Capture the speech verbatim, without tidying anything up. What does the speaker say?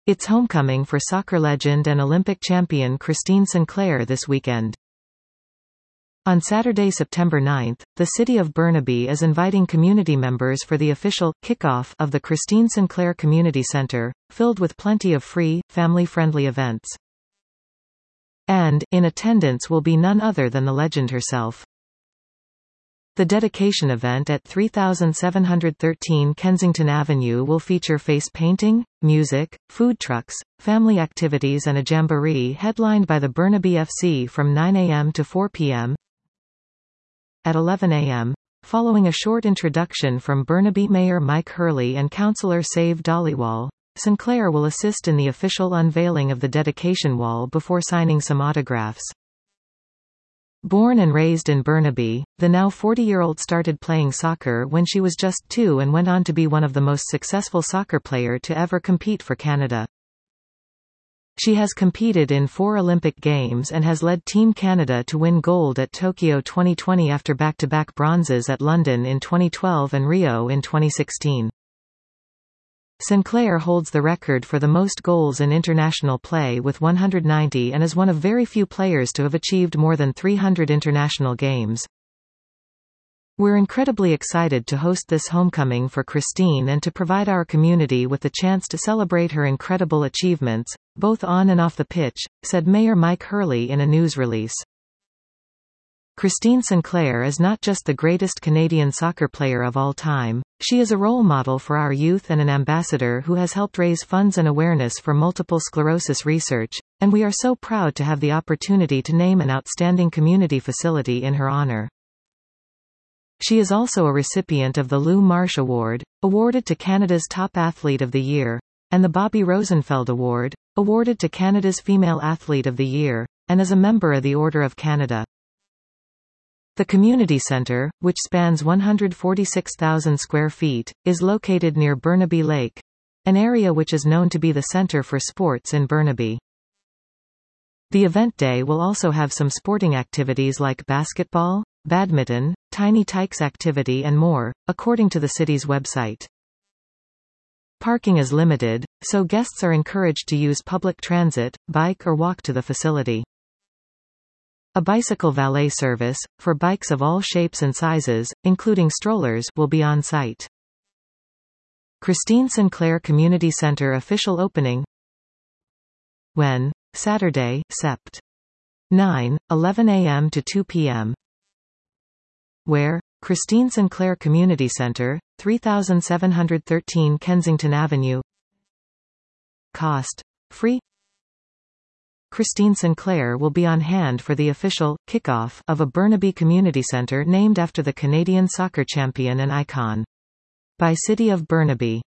It's homecoming for soccer legend and Olympic champion Christine Sinclair this weekend. On Saturday, September ninth, the city of Burnaby is inviting community members for the official kickoff of the Christine Sinclair Community Center, filled with plenty of free, family-friendly events. And, in attendance will be none other than the legend herself. The dedication event at three thousand seven hundred thirteen Kensington Avenue will feature face painting, music, food trucks, family activities and a jamboree headlined by the Burnaby F C from nine a m to four p m At eleven a m, following a short introduction from Burnaby Mayor Mike Hurley and Councillor Save Dollywall, Sinclair will assist in the official unveiling of the dedication wall before signing some autographs. Born and raised in Burnaby, the now forty-year-old started playing soccer when she was just two and went on to be one of the most successful soccer player to ever compete for Canada. She has competed in four Olympic Games and has led Team Canada to win gold at Tokyo twenty twenty after back-to-back bronzes at London in twenty twelve and Rio in twenty sixteen. Sinclair holds the record for the most goals in international play with one hundred ninety and is one of very few players to have achieved more than three hundred international games. We're incredibly excited to host this homecoming for Christine and to provide our community with the chance to celebrate her incredible achievements, both on and off the pitch, said Mayor Mike Hurley in a news release. Christine Sinclair is not just the greatest Canadian soccer player of all time, she is a role model for our youth and an ambassador who has helped raise funds and awareness for multiple sclerosis research, and we are so proud to have the opportunity to name an outstanding community facility in her honor. She is also a recipient of the Lou Marsh Award, awarded to Canada's Top Athlete of the Year, and the Bobby Rosenfeld Award, awarded to Canada's Female Athlete of the Year, and is a member of the Order of Canada. The community centre, which spans one hundred forty-six thousand square feet, is located near Burnaby Lake, an area which is known to be the centre for sports in Burnaby. The event day will also have some sporting activities like basketball, badminton, tiny tykes activity and more, according to the city's website. Parking is limited, so guests are encouraged to use public transit, bike or walk to the facility. A bicycle valet service, for bikes of all shapes and sizes, including strollers, will be on site. Christine Sinclair Community Center official opening. When? Saturday, September ninth, eleven a m to two p m Where? Christine Sinclair Community Center, three thousand seven hundred thirteen Kensington Avenue. Cost? Free? Christine Sinclair will be on hand for the official kickoff of a Burnaby Community Centre named after the Canadian soccer champion and icon. By City of Burnaby.